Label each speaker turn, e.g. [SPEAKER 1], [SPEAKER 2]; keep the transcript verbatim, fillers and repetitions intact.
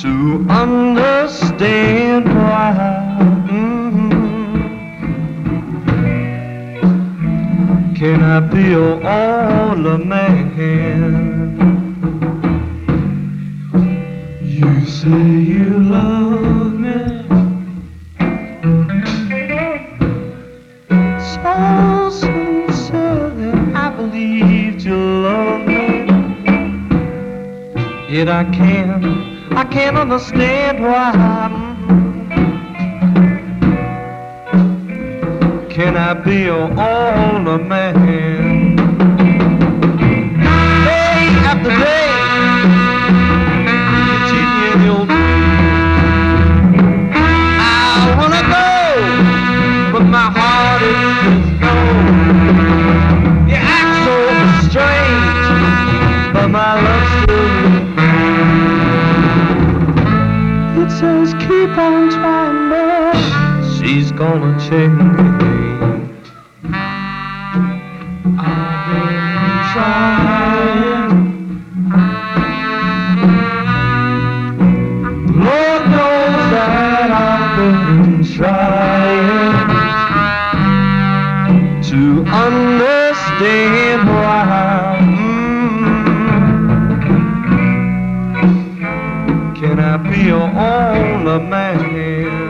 [SPEAKER 1] to understand why. Mm-hmm. Can I be your only man? You say you love me, so sincerely I believed you loved me. Yet I can't, I can't understand why. Can I be your only man? Day after day, you cheat me in your dreams. I wanna go, but my heart is cold. You act so strange, but my love's still remains. It says keep on trying, but she's gonna change. I've been trying, Lord knows that I've been trying to understand why. Mm-hmm. Can I be your only man?